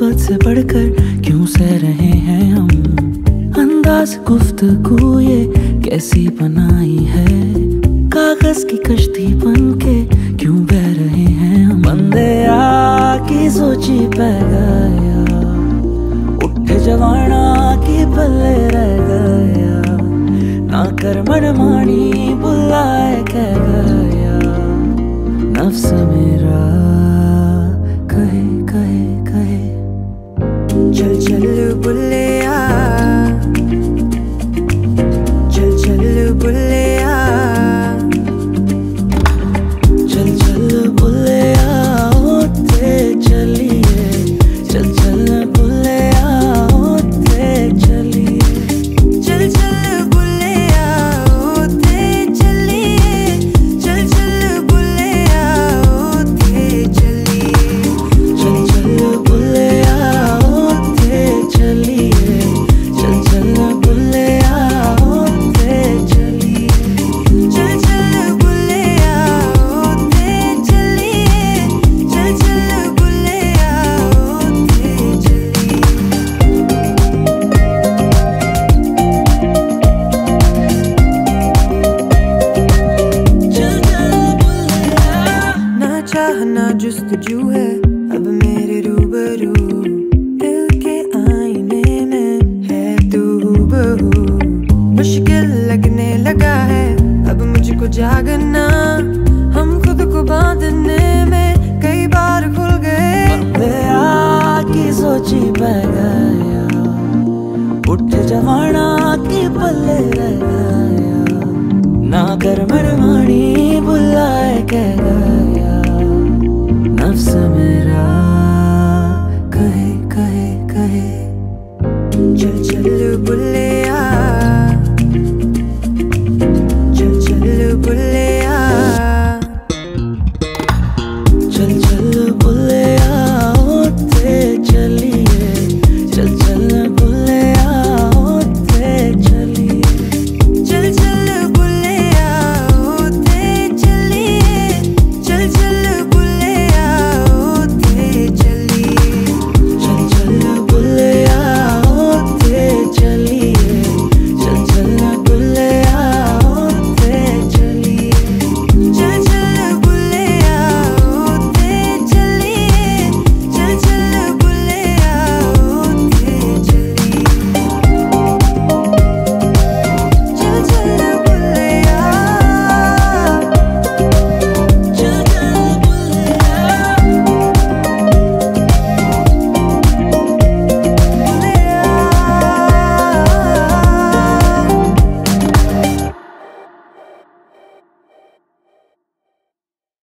मोहब्बत से बढ़कर क्यों सह रहे हैं हम। अंदाज गुफ्तगू ये कैसी बनाई है, कागज की कश्ती बनके क्यों बह रहे हैं हम। बंदे की सोची पै गया, उठ जवाना की पल्ले रह गया, ना कर मनमानी बुलाए कह गया। नफ्स मेरा कहे कहे कहे, चल चल बुल्लिया, चल चल बुल्लिया, चल चल बुल्लिया होते चलिए, चल चल बुल्लिया होते चलिए, चल चल बुल्लिया होते चलिए, चल चल बुल्लिया होते चलिए, चल चल बुल्लिया होते चलिए, चल चल बुल्लिया होते चलिए, चल चल बुल्लिया होते चलिए, चल चल बुल्लिया होते चलिए। चल चल बुल्लिया। ना चाहना जुस्तजू है अब मेरे रूबरू, दिल के आईने में है तू हूबहू। मुश्किल लगने लगा है अब मुझको जागना, हम खुद को बांधने में कई बार खुल गए। बंदे की सोची पै गया, उठ जवाना की पल्ले रह गया, ना कर मनमानी बुलाए कह गया।